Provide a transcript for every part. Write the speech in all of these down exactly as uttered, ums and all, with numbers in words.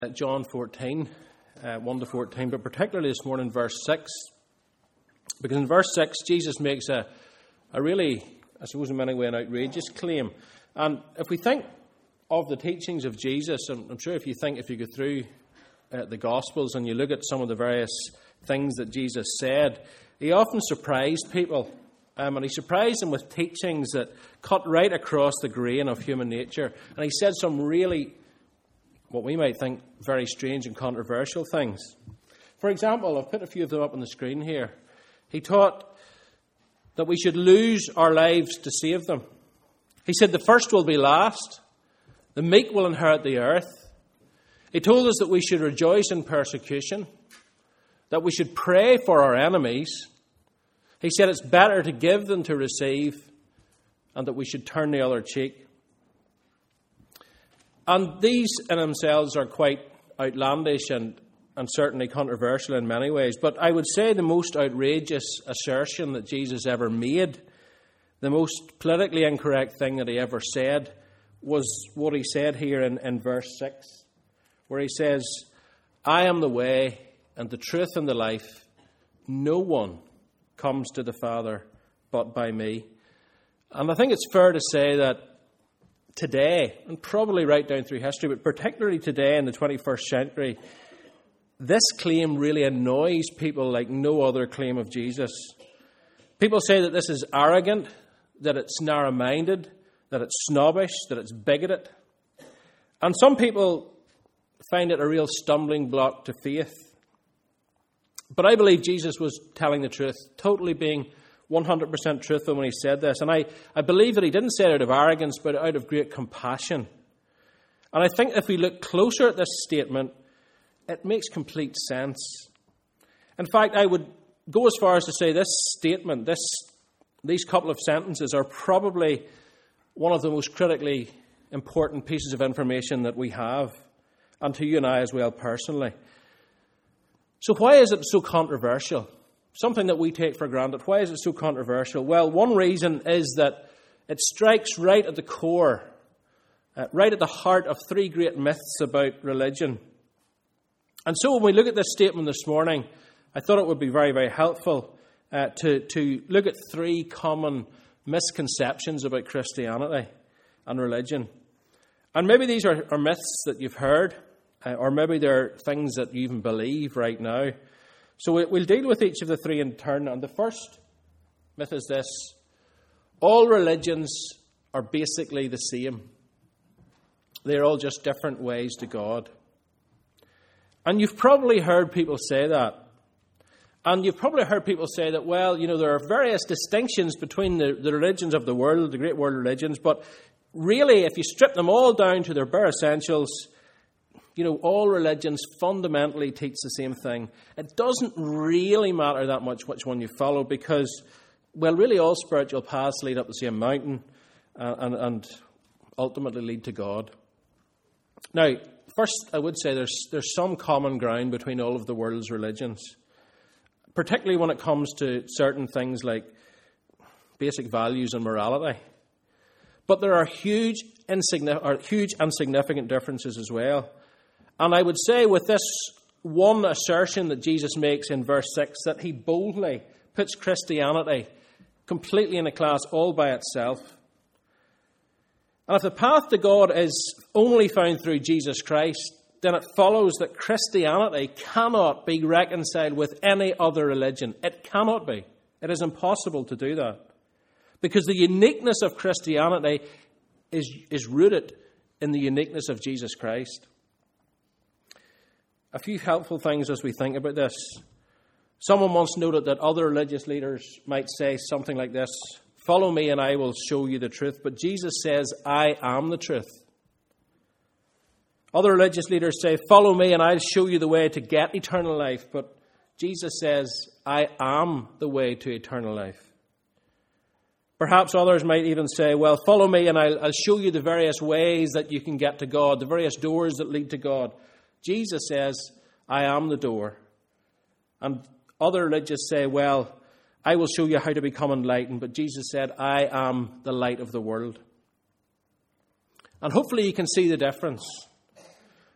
John fourteen, uh, one to fourteen, but particularly this morning, verse six. Because in verse six, Jesus makes a, a really, I suppose in many ways, an outrageous claim. And if we think of the teachings of Jesus, and I'm sure if you think, if you go through uh, the Gospels and you look at some of the various things that Jesus said, he often surprised people. Um, and he surprised them with teachings that cut right across the grain of human nature. And he said some really, what we might think, very strange and controversial things. For example, I've put a few of them up on the screen here. He taught that we should lose our lives to save them. He said the first will be last. The meek will inherit the earth. He told us that we should rejoice in persecution, that we should pray for our enemies. He said it's better to give than to receive, and that we should turn the other cheek. And these in themselves are quite outlandish and, and certainly controversial in many ways. But I would say the most outrageous assertion that Jesus ever made, the most politically incorrect thing that he ever said, was what he said here in, in verse six, where he says, I am the way and the truth and the life. No one comes to the Father but by me. And I think it's fair to say that today, and probably right down through history, but particularly today in the twenty-first century, this claim really annoys people like no other claim of Jesus. People say that this is arrogant, that it's narrow-minded, that it's snobbish, that it's bigoted. And some people find it a real stumbling block to faith. But I believe Jesus was telling the truth, totally being one hundred percent truthful when he said this. And I, I believe that he didn't say it out of arrogance, but out of great compassion. And I think if we look closer at this statement, it makes complete sense. In fact, I would go as far as to say this statement, this, these couple of sentences are probably one of the most critically important pieces of information that we have, and to you and I as well personally. So why is it so controversial? Something that we take for granted. Why is it so controversial? Well, one reason is that it strikes right at the core, uh, right at the heart of three great myths about religion. And so when we look at this statement this morning, I thought it would be very, very helpful uh, to, to look at three common misconceptions about Christianity and religion. And maybe these are, are myths that you've heard, uh, or maybe they're things that you even believe right now. So we'll deal with each of the three in turn. And the first myth is this: all religions are basically the same. They're all just different ways to God. And you've probably heard people say that. And you've probably heard people say that, well, you know, there are various distinctions between the, the religions of the world, the great world religions, but really, if you strip them all down to their bare essentials, you know, all religions fundamentally teach the same thing. It doesn't really matter that much which one you follow because, well, really all spiritual paths lead up the same mountain uh, and, and ultimately lead to God. Now, first, I would say there's there's some common ground between all of the world's religions, particularly when it comes to certain things like basic values and morality. But there are huge, insignificant, or huge and significant differences as well. And I would say with this one assertion that Jesus makes in verse six, that he boldly puts Christianity completely in a class all by itself. And if the path to God is only found through Jesus Christ, then it follows that Christianity cannot be reconciled with any other religion. It cannot be. It is impossible to do that. Because the uniqueness of Christianity is, is rooted in the uniqueness of Jesus Christ. A few helpful things as we think about this. Someone once noted that other religious leaders might say something like this: follow me and I will show you the truth. But Jesus says, I am the truth. Other religious leaders say, follow me and I'll show you the way to get eternal life. But Jesus says, I am the way to eternal life. Perhaps others might even say, well, follow me and I'll, I'll show you the various ways that you can get to God, the various doors that lead to God. Jesus says, I am the door. And other religions say, well, I will show you how to become enlightened. But Jesus said, I am the light of the world. And hopefully you can see the difference.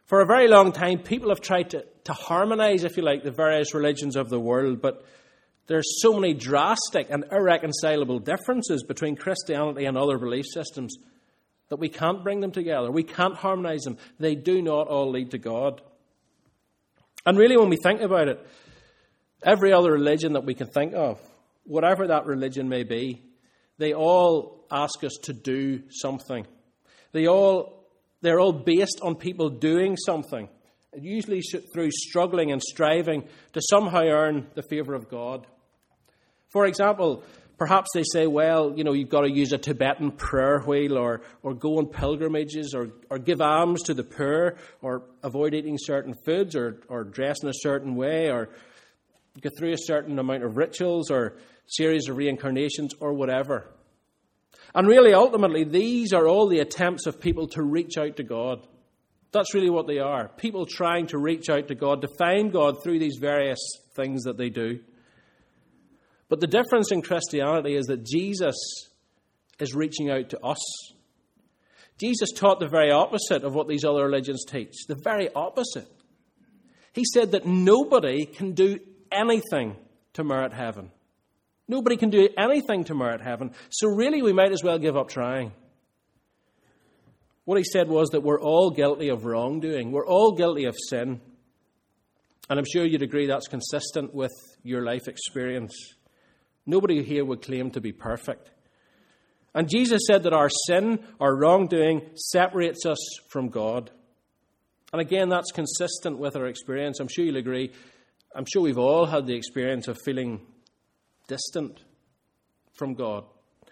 For a very long time, people have tried to, to harmonize, if you like, the various religions of the world, but there's so many drastic and irreconcilable differences between Christianity and other belief systems that we can't bring them together. We can't harmonize them. They do not all lead to God. And really, when we think about it, every other religion that we can think of, whatever that religion may be, they all ask us to do something. They all, they're all based on people doing something, usually through struggling and striving to somehow earn the favour of God. For example, perhaps they say, well, you know, you've got to use a Tibetan prayer wheel, or, or go on pilgrimages, or, or give alms to the poor, or avoid eating certain foods, or, or dress in a certain way, or go through a certain amount of rituals, or series of reincarnations, or whatever. And really, ultimately, these are all the attempts of people to reach out to God. That's really what they are. People trying to reach out to God, to find God through these various things that they do. But the difference in Christianity is that Jesus is reaching out to us. Jesus taught the very opposite of what these other religions teach. The very opposite. He said that nobody can do anything to merit heaven. Nobody can do anything to merit heaven. So really, we might as well give up trying. What he said was that we're all guilty of wrongdoing. We're all guilty of sin. And I'm sure you'd agree that's consistent with your life experience. Nobody here would claim to be perfect. And Jesus said that our sin, our wrongdoing, separates us from God. And again, that's consistent with our experience. I'm sure you'll agree. I'm sure we've all had the experience of feeling distant from God.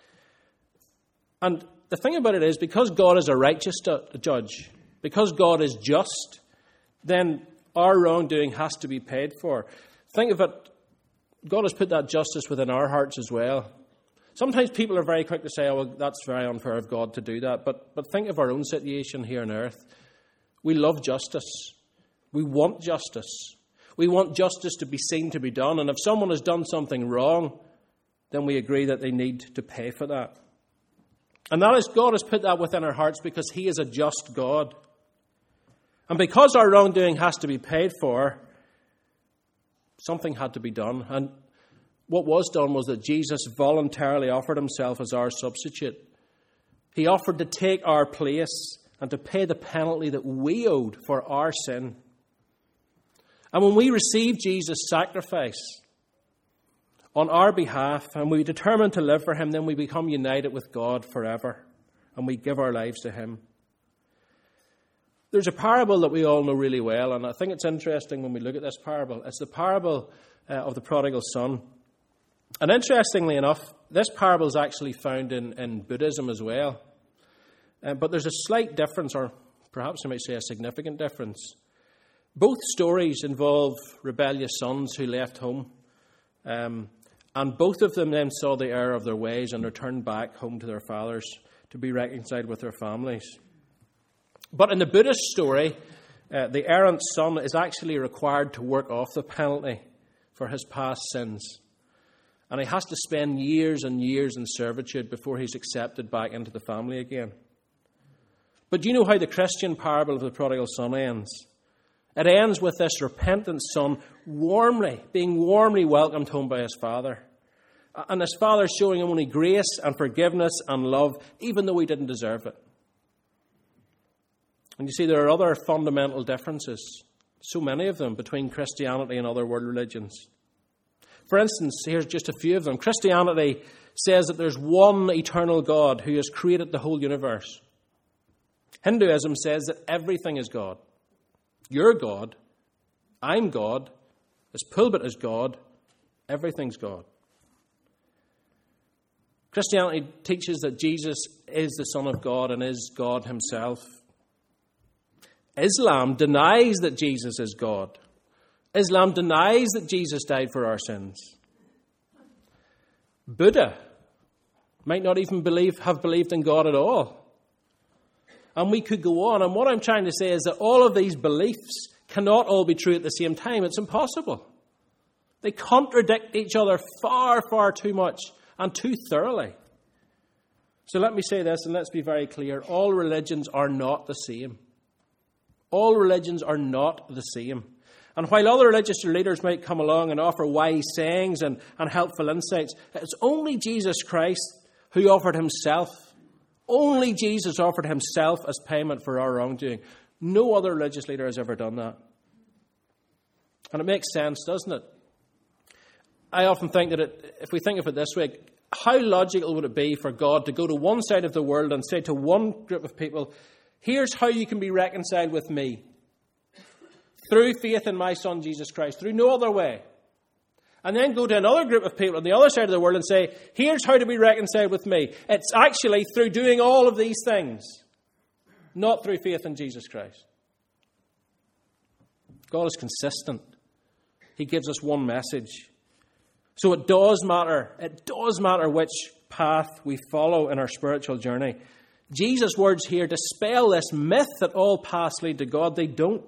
And the thing about it is, because God is a righteous judge, because God is just, then our wrongdoing has to be paid for. Think of it, God has put that justice within our hearts as well. Sometimes people are very quick to say, oh, well, that's very unfair of God to do that. But, but think of our own situation here on earth. We love justice. We want justice. We want justice to be seen to be done. And if someone has done something wrong, then we agree that they need to pay for that. And that is, God has put that within our hearts because he is a just God. And because our wrongdoing has to be paid for, something had to be done. And what was done was that Jesus voluntarily offered himself as our substitute. He offered to take our place and to pay the penalty that we owed for our sin. And when we receive Jesus' sacrifice on our behalf and we determine to live for him, then we become united with God forever and we give our lives to him. There's a parable that we all know really well, and I think it's interesting when we look at this parable. It's the parable uh, of the prodigal son. And interestingly enough, this parable is actually found in, in Buddhism as well. Uh, but there's a slight difference, or perhaps I might say a significant difference. Both stories involve rebellious sons who left home. Um, and both of them then saw the error of their ways and returned back home to their fathers to be reconciled with their families. But in the Buddhist story, uh, the errant son is actually required to work off the penalty for his past sins. And he has to spend years and years in servitude before he's accepted back into the family again. But do you know how the Christian parable of the prodigal son ends? It ends with this repentant son warmly, being warmly welcomed home by his father. And his father showing him only grace and forgiveness and love, even though he didn't deserve it. And you see, there are other fundamental differences, so many of them, between Christianity and other world religions. For instance, here's just a few of them. Christianity says that there's one eternal God who has created the whole universe. Hinduism says that everything is God. You're God. I'm God. This pulpit is God. Everything's God. Christianity teaches that Jesus is the Son of God and is God himself. Islam denies that Jesus is God. Islam denies that Jesus died for our sins. Buddha might not even believe, have believed in God at all. And we could go on. And what I'm trying to say is that all of these beliefs cannot all be true at the same time. It's impossible. They contradict each other far, far too much and too thoroughly. So let me say this, and let's be very clear. All religions are not the same. All religions are not the same. And while other religious leaders might come along and offer wise sayings and, and helpful insights, it's only Jesus Christ who offered himself. Only Jesus offered himself as payment for our wrongdoing. No other religious leader has ever done that. And it makes sense, doesn't it? I often think that it, if we think of it this way, how logical would it be for God to go to one side of the world and say to one group of people, here's how you can be reconciled with me. Through faith in my Son, Jesus Christ. Through no other way. And then go to another group of people on the other side of the world and say, here's how to be reconciled with me. It's actually through doing all of these things. Not through faith in Jesus Christ. God is consistent. He gives us one message. So it does matter. It does matter which path we follow in our spiritual journey. Jesus' words here dispel this myth that all paths lead to God. They don't.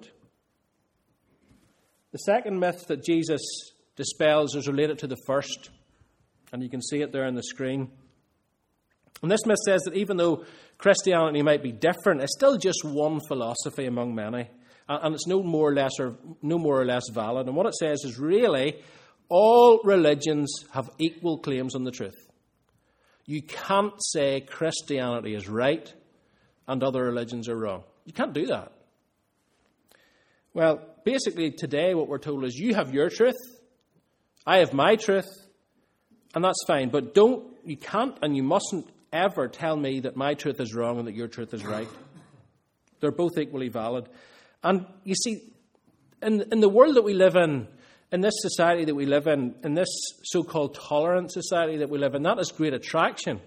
The second myth that Jesus dispels is related to the first. And you can see it there on the screen. And this myth says that even though Christianity might be different, it's still just one philosophy among many. And it's no more or less, or, no more or less valid. And what it says is really, all religions have equal claims on the truth. You can't say Christianity is right and other religions are wrong. You can't do that. Well, basically today what we're told is you have your truth, I have my truth, and that's fine. But don't, you can't and you mustn't ever tell me that my truth is wrong and that your truth is right. They're both equally valid. And you see, in, in the world that we live in, in this society that we live in, in this so-called tolerant society that we live in, that is great attraction.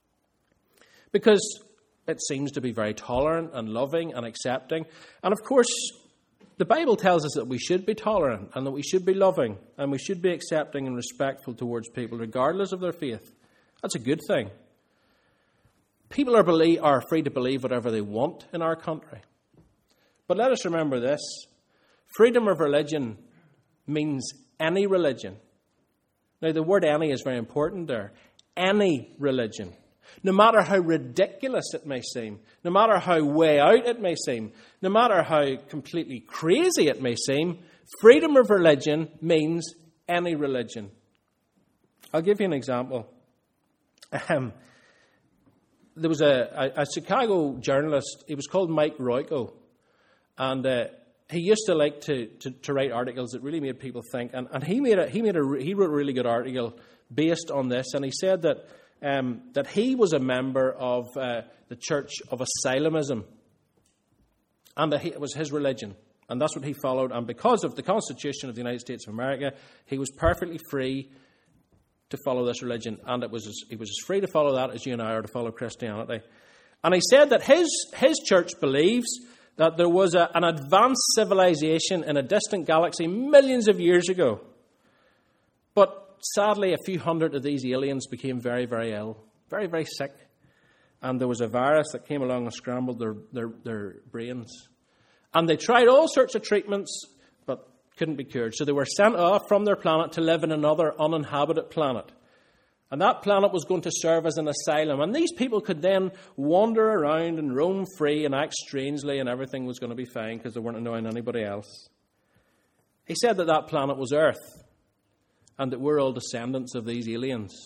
Because it seems to be very tolerant and loving and accepting. And of course, the Bible tells us that we should be tolerant and that we should be loving and we should be accepting and respectful towards people regardless of their faith. That's a good thing. People are, believe, are free to believe whatever they want in our country. But let us remember this. Freedom of religion means any religion. Now, the word any is very important there. Any religion. No matter how ridiculous it may seem, no matter how way out it may seem, no matter how completely crazy it may seem, freedom of religion means any religion. I'll give you an example. Um, there was a, a, a Chicago journalist, he was called Mike Royko, and uh, he used to like to, to, to write articles that really made people think, and, and he made a he made a he wrote a really good article based on this, and he said that um, that he was a member of uh, the Church of Asylomism, and that he, it was his religion, and that's what he followed, and because of the Constitution of the United States of America, he was perfectly free to follow this religion, and it was as, he was as free to follow that as you and I are to follow Christianity. And he said that his his church believes that there was a, an advanced civilization in a distant galaxy millions of years ago. But sadly, a few hundred of these aliens became very, very ill, very, very sick. And there was a virus that came along and scrambled their, their, their brains. And they tried all sorts of treatments, but couldn't be cured. So they were sent off from their planet to live in another uninhabited planet. And that planet was going to serve as an asylum. And these people could then wander around and roam free and act strangely, and everything was going to be fine because they weren't annoying anybody else. He said that that planet was Earth, and that we're all descendants of these aliens.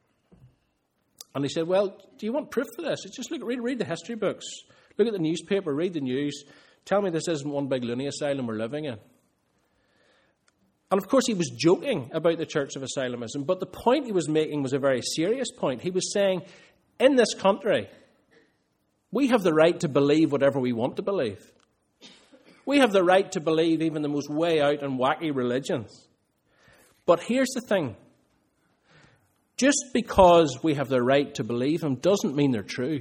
And he said, well, do you want proof for this? It's just look, read, read the history books. Look at the newspaper, read the news. Tell me this isn't one big loony asylum we're living in. And of course, he was joking about the Church of Asylomism, but the point he was making was a very serious point. He was saying, in this country, we have the right to believe whatever we want to believe. We have the right to believe even the most way out and wacky religions. But here's the thing. Just because we have the right to believe them doesn't mean they're true.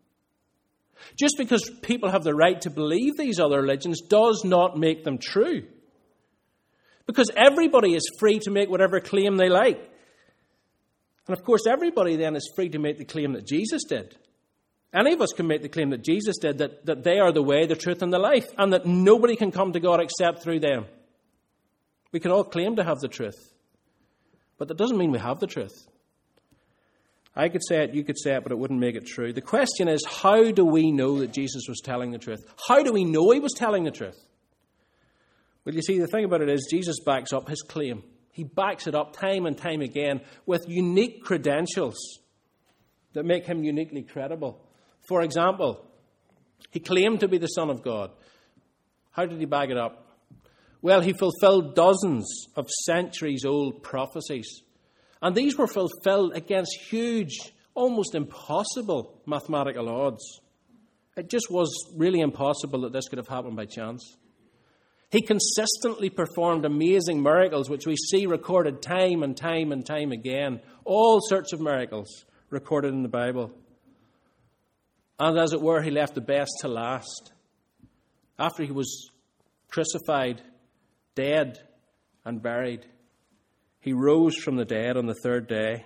Just because people have the right to believe these other religions does not make them true. Because everybody is free to make whatever claim they like. And of course, everybody then is free to make the claim that Jesus did. Any of us can make the claim that Jesus did, that, that they are the way, the truth, and the life, and that nobody can come to God except through them. We can all claim to have the truth. But that doesn't mean we have the truth. I could say it, you could say it, but it wouldn't make it true. The question is, how do we know that Jesus was telling the truth? How do we know he was telling the truth? Well, you see, the thing about it is Jesus backs up his claim. He backs it up time and time again with unique credentials that make him uniquely credible. For example, he claimed to be the Son of God. How did he back it up? Well, he fulfilled dozens of centuries-old prophecies. And these were fulfilled against huge, almost impossible mathematical odds. It just was really impossible that this could have happened by chance. He consistently performed amazing miracles, which we see recorded time and time and time again. All sorts of miracles recorded in the Bible. And as it were, he left the best to last. After he was crucified, dead, and buried, he rose from the dead on the third day.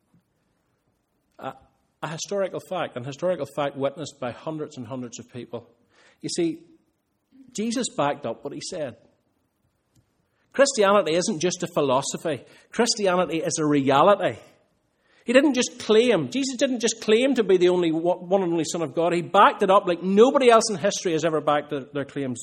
A, a historical fact, an historical fact witnessed by hundreds and hundreds of people. You see, Jesus backed up what he said. Christianity isn't just a philosophy. Christianity is a reality. He didn't just claim, Jesus didn't just claim to be the only one and only Son of God. He backed it up like nobody else in history has ever backed their claims.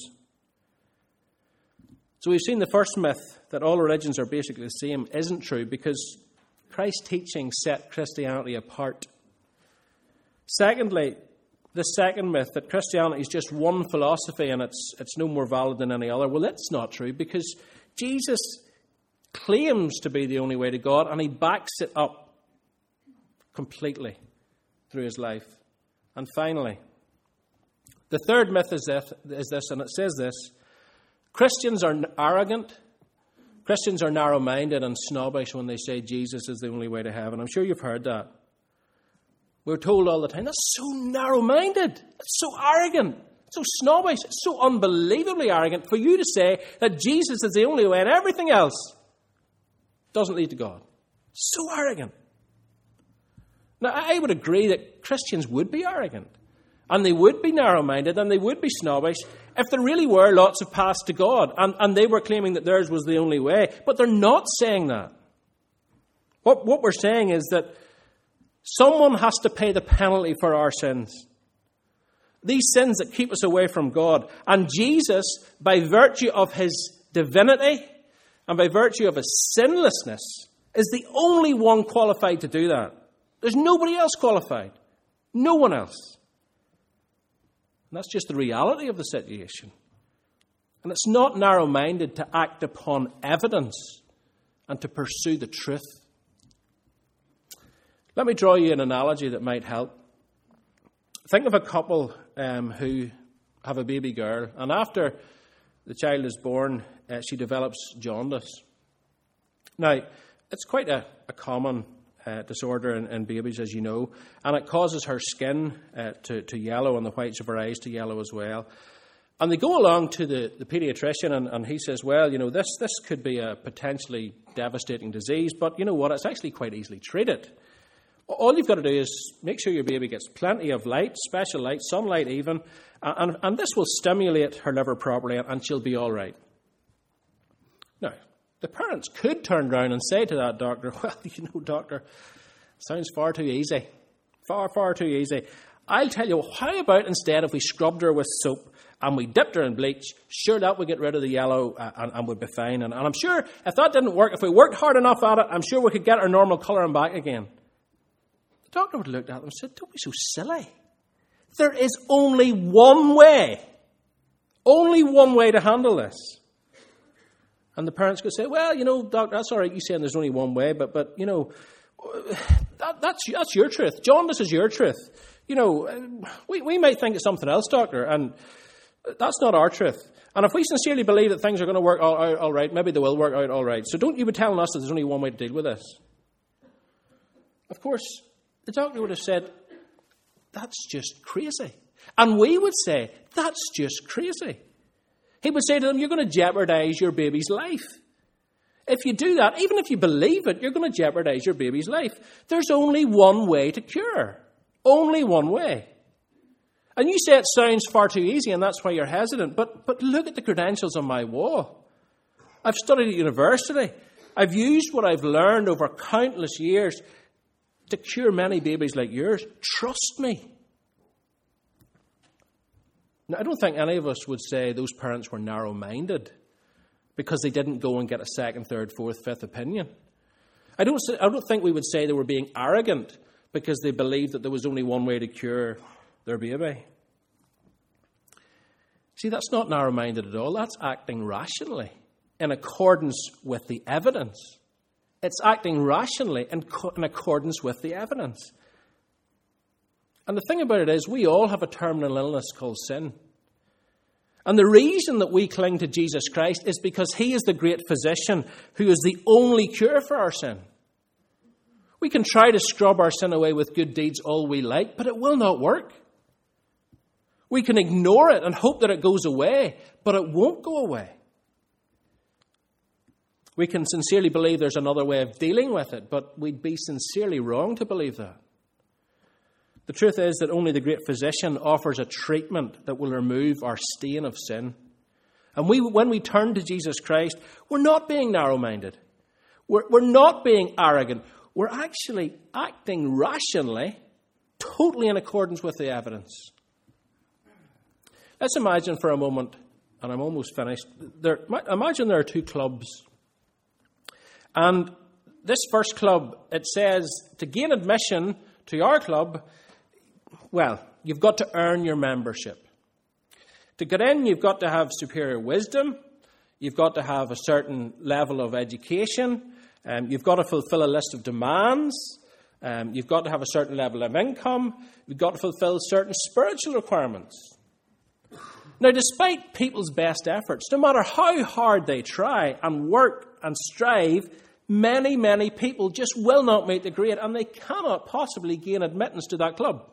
So we've seen the first myth, that all religions are basically the same, isn't true because Christ's teaching set Christianity apart. Secondly, the second myth, that Christianity is just one philosophy and it's it's no more valid than any other. Well, that's not true because Jesus claims to be the only way to God and he backs it up completely through his life. And finally, the third myth is this, is this and it says this: Christians are arrogant, Christians are narrow-minded and snobbish when they say Jesus is the only way to heaven. I'm sure you've heard that. We're told all the time, that's so narrow-minded, that's so arrogant, so snobbish, it's so unbelievably arrogant for you to say that Jesus is the only way and everything else doesn't lead to God. So arrogant. Now, I would agree that Christians would be arrogant, and they would be narrow-minded, and they would be snobbish if there really were lots of paths to God, and, and they were claiming that theirs was the only way. But they're not saying that. What, what we're saying is that someone has to pay the penalty for our sins. These sins that keep us away from God. And Jesus, by virtue of his divinity and by virtue of his sinlessness, is the only one qualified to do that. There's nobody else qualified. No one else. And that's just the reality of the situation. And it's not narrow-minded to act upon evidence and to pursue the truth. Let me draw you an analogy that might help. Think of a couple um, who have a baby girl, and after the child is born, uh, she develops jaundice. Now, it's quite a, a common uh, disorder in, in babies, as you know, and it causes her skin uh, to, to yellow and the whites of her eyes to yellow as well. And they go along to the, the pediatrician, and, and he says, well, you know, this, this could be a potentially devastating disease, but you know what, it's actually quite easily treated. All you've got to do is make sure your baby gets plenty of light, special light, sunlight even, and, and this will stimulate her liver properly and she'll be all right. Now, the parents could turn around and say to that doctor, well, you know, doctor, sounds far too easy. Far, far too easy. I'll tell you, how about instead if we scrubbed her with soap and we dipped her in bleach, sure that would get rid of the yellow uh, and, and would be fine. And, and I'm sure if that didn't work, if we worked hard enough at it, I'm sure we could get her normal colouring back again. The doctor would have looked at them and said, don't be so silly. There is only one way. Only one way to handle this. And the parents could say, well, you know, doctor, that's all right, you saying there's only one way, but, but you know, that, that's, that's your truth. Jaundice is your truth. You know, we, we might think it's something else, doctor, and that's not our truth. And if we sincerely believe that things are going to work all, all, all right, maybe they will work out all right. So don't you be telling us that there's only one way to deal with this. Of course, the doctor would have said, that's just crazy. And we would say, that's just crazy. He would say to them, you're going to jeopardize your baby's life. If you do that, even if you believe it, you're going to jeopardize your baby's life. There's only one way to cure. Only one way. And you say it sounds far too easy and that's why you're hesitant. But, but look at the credentials on my wall. I've studied at university. I've used what I've learned over countless years to cure many babies like yours. Trust me. Now, I don't think any of us would say those parents were narrow-minded because they didn't go and get a second, third, fourth, fifth opinion. I don't, I don't think we would say they were being arrogant because they believed that there was only one way to cure their baby. See, that's not narrow-minded at all. That's acting rationally in accordance with the evidence. It's acting rationally in, co- in accordance with the evidence. And the thing about it is, we all have a terminal illness called sin. And the reason that we cling to Jesus Christ is because he is the great physician who is the only cure for our sin. We can try to scrub our sin away with good deeds all we like, but it will not work. We can ignore it and hope that it goes away, but it won't go away. We can sincerely believe there's another way of dealing with it, but we'd be sincerely wrong to believe that. The truth is that only the great physician offers a treatment that will remove our stain of sin. And we, when we turn to Jesus Christ, we're not being narrow-minded. We're, we're not being arrogant. We're actually acting rationally, totally in accordance with the evidence. Let's imagine for a moment, and I'm almost finished, there, imagine there are two clubs. And this first club, it says, to gain admission to our club, well, you've got to earn your membership. To get in, you've got to have superior wisdom. You've got to have a certain level of education. Um, you've got to fulfill a list of demands. Um, you've got to have a certain level of income. You've got to fulfill certain spiritual requirements. Now, despite people's best efforts, no matter how hard they try and work and strive, many, many people just will not meet the grade, and they cannot possibly gain admittance to that club.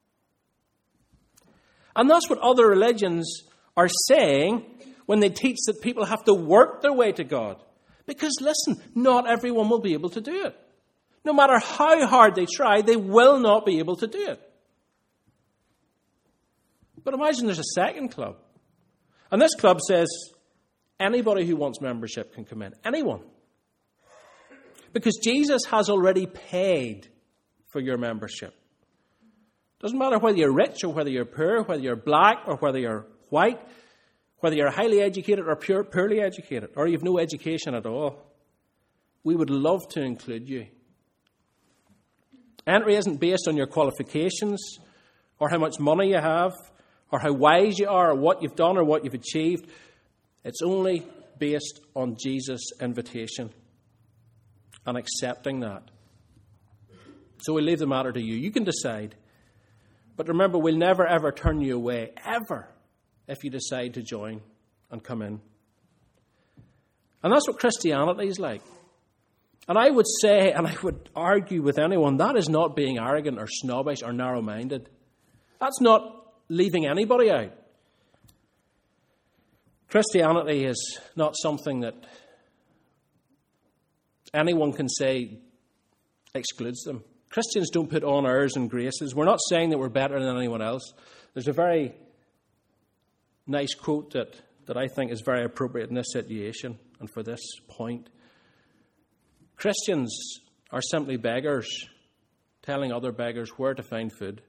And that's what other religions are saying when they teach that people have to work their way to God. Because, listen, not everyone will be able to do it. No matter how hard they try, they will not be able to do it. But imagine there's a second club. And this club says anybody who wants membership can come in. Anyone. Because Jesus has already paid for your membership. Doesn't matter whether you're rich or whether you're poor, whether you're black or whether you're white, whether you're highly educated or pure, poorly educated, or you've no education at all. We would love to include you. Entry isn't based on your qualifications or how much money you have or how wise you are or what you've done or what you've achieved. It's only based on Jesus' invitation and accepting that. So we leave the matter to you. You can decide. But remember, we'll never ever turn you away, ever, if you decide to join and come in. And that's what Christianity is like. And I would say, and I would argue with anyone, that is not being arrogant or snobbish or narrow-minded. That's not leaving anybody out. Christianity is not something that anyone can say excludes them. Christians don't put on airs and graces. We're not saying that we're better than anyone else. There's a very nice quote that, that I think is very appropriate in this situation and for this point. Christians are simply beggars telling other beggars where to find food.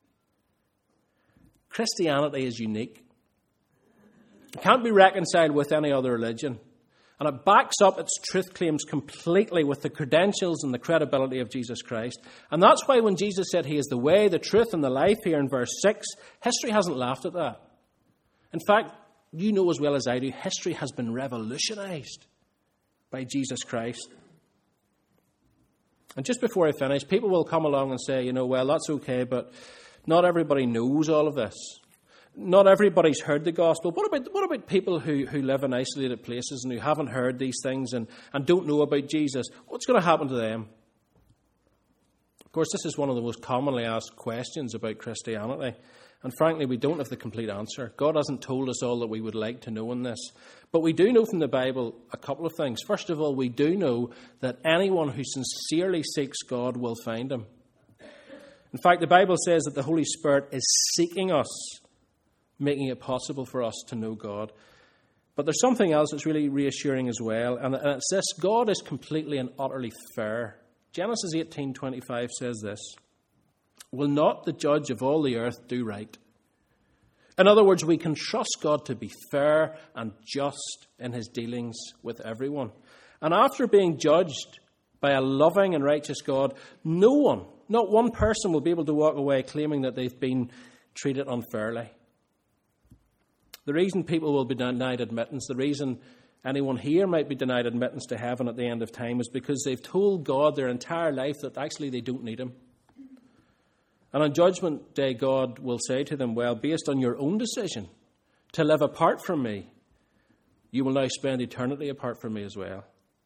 Christianity is unique. It can't be reconciled with any other religion. And it backs up its truth claims completely with the credentials and the credibility of Jesus Christ. And that's why when Jesus said he is the way, the truth, and the life here in verse six, history hasn't laughed at that. In fact, you know as well as I do, history has been revolutionized by Jesus Christ. And just before I finish, people will come along and say, you know, well, that's okay, but not everybody knows all of this. Not everybody's heard the gospel. What about what about people who, who live in isolated places and who haven't heard these things and, and don't know about Jesus? What's going to happen to them? Of course, this is one of the most commonly asked questions about Christianity. And frankly, we don't have the complete answer. God hasn't told us all that we would like to know in this. But we do know from the Bible a couple of things. First of all, we do know that anyone who sincerely seeks God will find him. In fact, the Bible says that the Holy Spirit is seeking us, making it possible for us to know God. But there's something else that's really reassuring as well, and it's this: God is completely and utterly fair. Genesis eighteen twenty-five says this, "Will not the judge of all the earth do right?" In other words, we can trust God to be fair and just in his dealings with everyone. And after being judged by a loving and righteous God, no one, not one person will be able to walk away claiming that they've been treated unfairly. The reason people will be denied admittance, the reason anyone here might be denied admittance to heaven at the end of time is because they've told God their entire life that actually they don't need him. And on Judgment Day, God will say to them, well, based on your own decision to live apart from me, you will now spend eternity apart from me as well.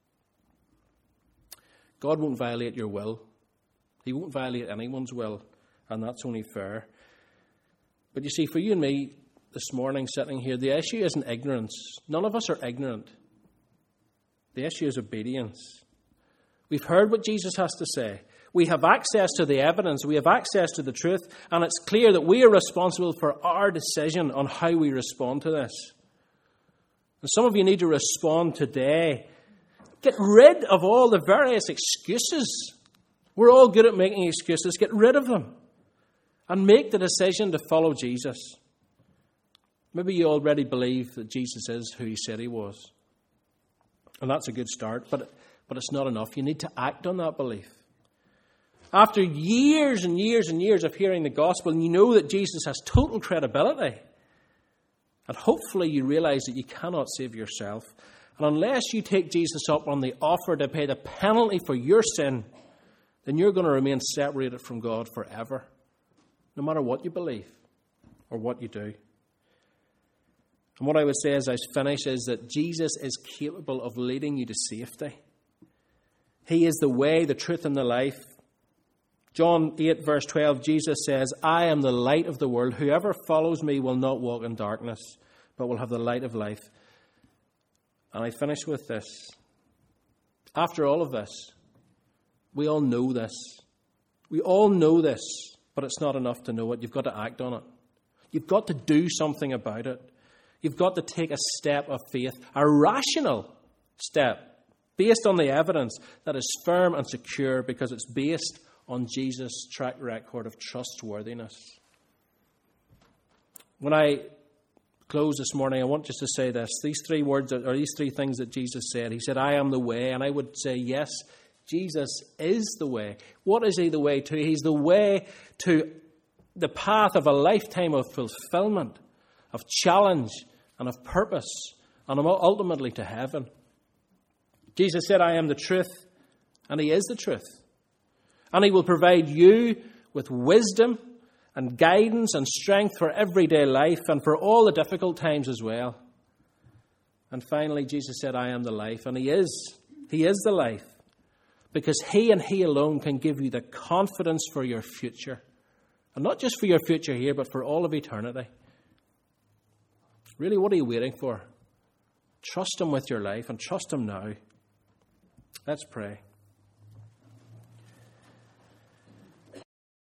God won't violate your will. He won't violate anyone's will, and that's only fair. But you see, for you and me this morning sitting here, the issue isn't ignorance. None of us are ignorant. The issue is obedience. We've heard what Jesus has to say. We have access to the evidence. We have access to the truth. And it's clear that we are responsible for our decision on how we respond to this. And some of you need to respond today. Get rid of all the various excuses. We're all good at making excuses. Get rid of them. And make the decision to follow Jesus. Maybe you already believe that Jesus is who he said he was. And that's a good start. But, but it's not enough. You need to act on that belief. After years and years and years of hearing the gospel, and you know that Jesus has total credibility, and hopefully you realize that you cannot save yourself, and unless you take Jesus up on the offer to pay the penalty for your sin, then you're going to remain separated from God forever, no matter what you believe or what you do. And what I would say as I finish is that Jesus is capable of leading you to safety. He is the way, the truth, and the life. John eight, verse twelve, Jesus says, I am the light of the world. Whoever follows me will not walk in darkness, but will have the light of life. And I finish with this. After all of this, we all know this. We all know this, but it's not enough to know it. You've got to act on it. You've got to do something about it. You've got to take a step of faith, a rational step, based on the evidence that is firm and secure because it's based on Jesus' track record of trustworthiness. When I close this morning, I want just to say this. These three words, or these three things that Jesus said. He said, I am the way. And I would say, yes, Jesus is the way. What is he the way to? He's the way to the path of a lifetime of fulfillment, of challenge, and of purpose, and ultimately to heaven. Jesus said, I am the truth, and he is the truth. And he will provide you with wisdom and guidance and strength for everyday life and for all the difficult times as well. And finally, Jesus said, I am the life. And he is. He is the life. Because he and he alone can give you the confidence for your future. And not just for your future here, but for all of eternity. Really, what are you waiting for? Trust him with your life and trust him now. Let's pray.